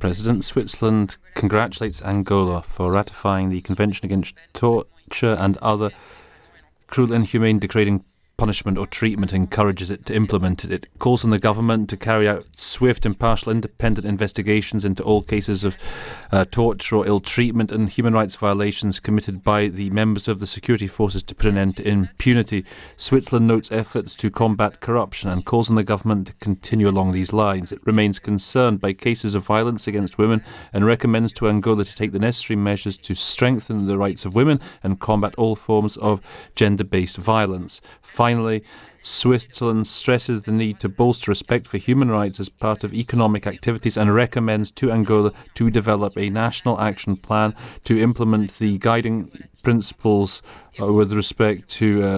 President. Switzerland congratulates Angola for ratifying the Convention Against Torture and other cruel, inhumane, degrading punishment or treatment, and encourages it to implement it. It calls on the government to carry out swift, impartial, independent investigations into all cases of torture or ill treatment and human rights violations committed by the members of the security forces to put an end to impunity. Switzerland notes efforts to combat corruption and calls on the government to continue along these lines. It remains concerned by cases of violence against women and recommends to Angola to take the necessary measures to strengthen the rights of women and combat all forms of gender-based violence. Finally, Switzerland stresses the need to bolster respect for human rights as part of economic activities and recommends to Angola to develop a national action plan to implement the guiding principles with respect to